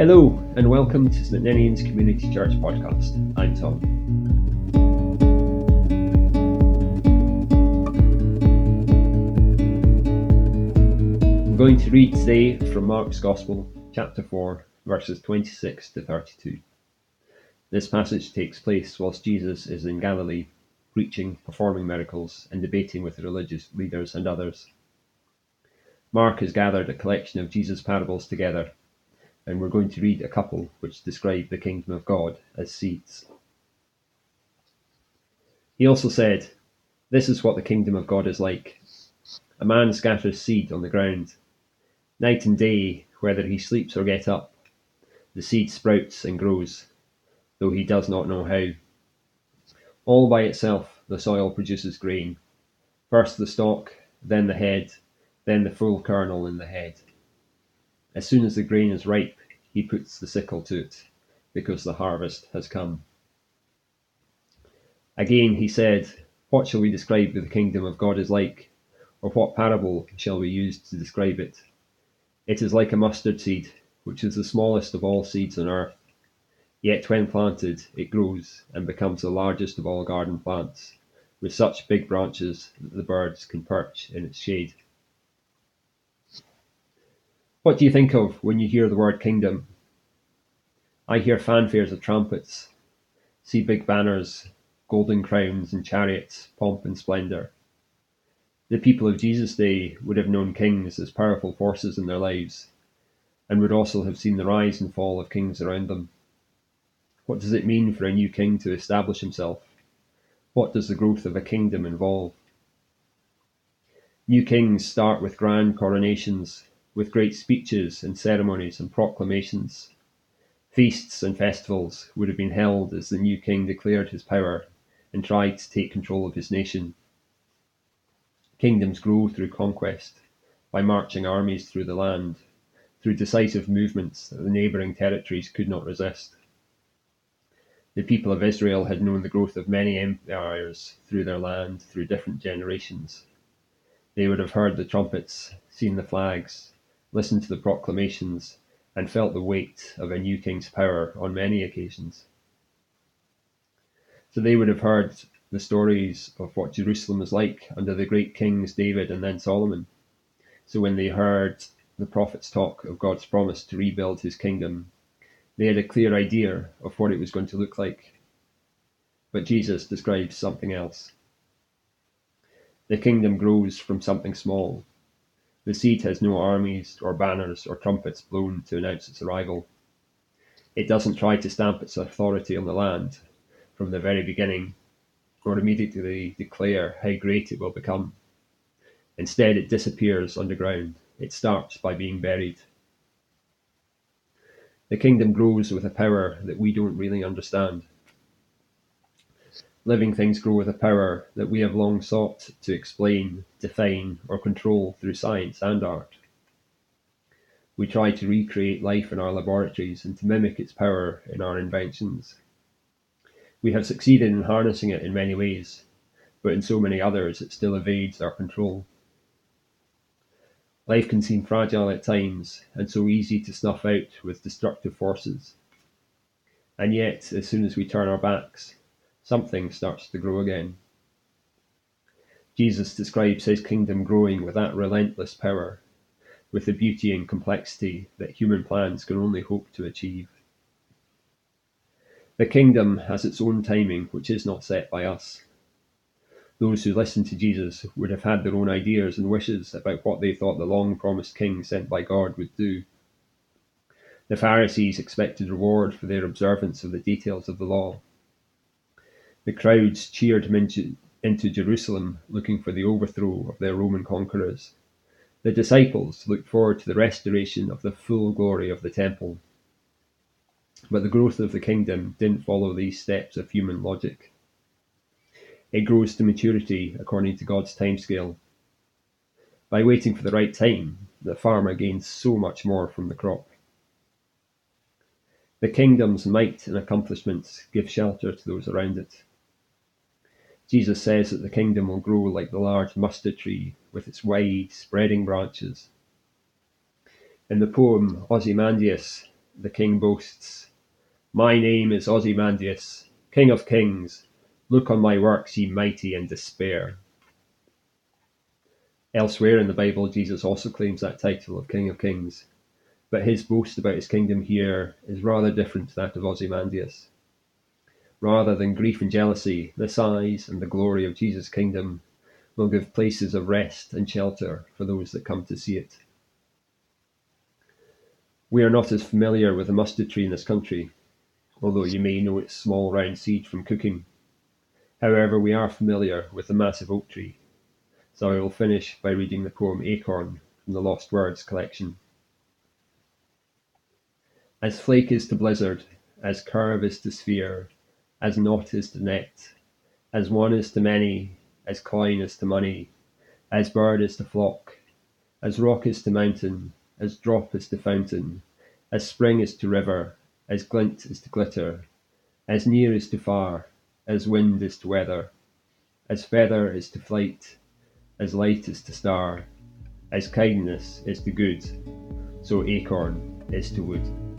Hello, and welcome to St Ninian's Community Church podcast. I'm Tom. I'm going to read today from Mark's Gospel, chapter 4, verses 26 to 32. This passage takes place whilst Jesus is in Galilee, preaching, performing miracles, and debating with religious leaders and others. Mark has gathered a collection of Jesus' parables together, and we're going to read a couple which describe the kingdom of God as seeds. He also said, "This is what the kingdom of God is like. A man scatters seed on the ground. Night and day, whether he sleeps or gets up, the seed sprouts and grows, though he does not know how. All by itself the soil produces grain, first the stalk, then the head, then the full kernel in the head. As soon as the grain is ripe, he puts the sickle to it, because the harvest has come." Again he said, "What shall we describe the kingdom of God is like? Or what parable shall we use to describe it? It is like a mustard seed, which is the smallest of all seeds on earth. Yet when planted, it grows and becomes the largest of all garden plants, with such big branches that the birds can perch in its shade." What do you think of when you hear the word kingdom? I hear fanfares of trumpets, see big banners, golden crowns and chariots, pomp and splendour. The people of Jesus' day would have known kings as powerful forces in their lives, and would also have seen the rise and fall of kings around them. What does it mean for a new king to establish himself? What does the growth of a kingdom involve? New kings start with grand coronations, with great speeches and ceremonies and proclamations. Feasts and festivals would have been held as the new king declared his power and tried to take control of his nation. Kingdoms grow through conquest, by marching armies through the land, through decisive movements that the neighbouring territories could not resist. The people of Israel had known the growth of many empires through their land through different generations. They would have heard the trumpets, seen the flags, listened to the proclamations, and felt the weight of a new king's power on many occasions. So they would have heard the stories of what Jerusalem was like under the great kings David and then Solomon. So when they heard the prophets talk of God's promise to rebuild his kingdom, they had a clear idea of what it was going to look like. But Jesus describes something else. The kingdom grows from something small. The seed has no armies or banners or trumpets blown to announce its arrival. It doesn't try to stamp its authority on the land from the very beginning, or immediately declare how great it will become. Instead, it disappears underground. It starts by being buried. The kingdom grows with a power that we don't really understand. Living things grow with a power that we have long sought to explain, define, or control through science and art. We try to recreate life in our laboratories and to mimic its power in our inventions. We have succeeded in harnessing it in many ways, but in so many others it still evades our control. Life can seem fragile at times, and so easy to snuff out with destructive forces. And yet, as soon as we turn our backs, something starts to grow again. Jesus describes his kingdom growing with that relentless power, with the beauty and complexity that human plans can only hope to achieve. The kingdom has its own timing, which is not set by us. Those who listened to Jesus would have had their own ideas and wishes about what they thought the long-promised king sent by God would do. The Pharisees expected reward for their observance of the details of the law. The crowds cheered him into Jerusalem, looking for the overthrow of their Roman conquerors. The disciples looked forward to the restoration of the full glory of the temple. But the growth of the kingdom didn't follow these steps of human logic. It grows to maturity according to God's timescale. By waiting for the right time, the farmer gains so much more from the crop. The kingdom's might and accomplishments give shelter to those around it. Jesus says that the kingdom will grow like the large mustard tree with its wide, spreading branches. In the poem Ozymandias, the king boasts, "My name is Ozymandias, King of Kings. Look on my works, ye mighty in despair." Elsewhere in the Bible, Jesus also claims that title of King of Kings, but his boast about his kingdom here is rather different to that of Ozymandias. Rather than grief and jealousy, the size and the glory of Jesus' kingdom will give places of rest and shelter for those that come to see it. We are not as familiar with the mustard tree in this country, although you may know its small round seed from cooking. However, we are familiar with the massive oak tree, so I will finish by reading the poem Acorn from the Lost Words collection. As flake is to blizzard, as curve is to sphere, as knot is to net, as one is to many, as coin is to money, as bird is to flock, as rock is to mountain, as drop is to fountain, as spring is to river, as glint is to glitter, as near is to far, as wind is to weather, as feather is to flight, as light is to star, as kindness is to good, so acorn is to wood.